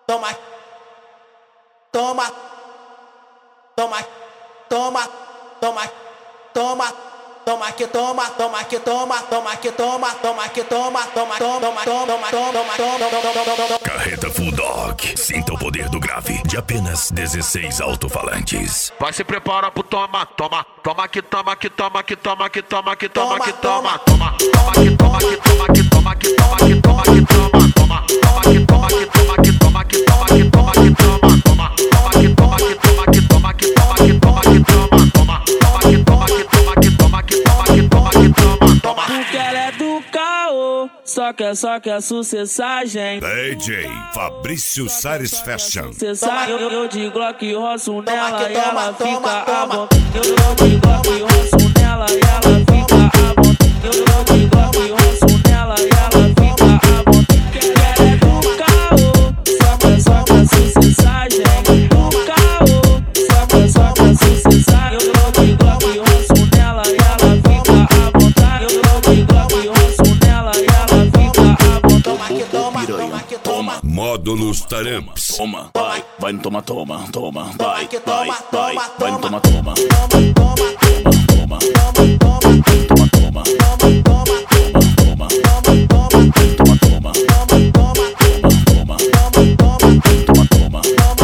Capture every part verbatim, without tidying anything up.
toma, toma, toma, toma, toma, toma, toma que toma, toma que toma, toma que toma, toma que toma, toma, toma, toma, toma, toma, toma. Carreta Full Dog. Sinta o poder do grave de apenas dezesseis alto-falantes. Vai se preparar pro toma, toma, toma que toma, que toma, que toma, que toma, que toma, que toma, toma, toma que toma, que toma, que toma, que toma, que toma, que toma, toma, toma que toma, que toma, que toma, que toma, que toma, que toma, toma, toma que toma, que toma, que toma, que toma, que toma, que toma, toma, toma que toma, que toma, que toma, que toma, que toma, que toma, toma. Porque ela é do caô, só quer, só quer sucessagem. D J Fabrício Sares Fashion. Sucessagem, eu, eu de Glock roço nela e ela fica à vontade. Eu, eu de Glock roço nela e ela fica à vontade. Eu, eu de Glock roço nela e ela fica à vontade. Porque ela é do caô, só quer, só quer sucessagem. Do caô, só quer, só quer sucessagem. Eu, eu de Glock roço nela e ela fica à vontade. Eu, eu de Glock roço nela e ela fica à vontade. Toma que toma, toma que toma. Módulos Taramps. Toma, vai, vai no toma, toma, toma, vai, que vai, toma, vai, toma, vai no toma. toma, toma, Toma, toma, toma, toma, toma, toma, toma, toma, toma, toma, toma, toma, toma, toma,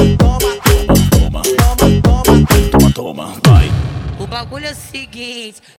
toma, toma, toma, vai. O bagulho é o seguinte,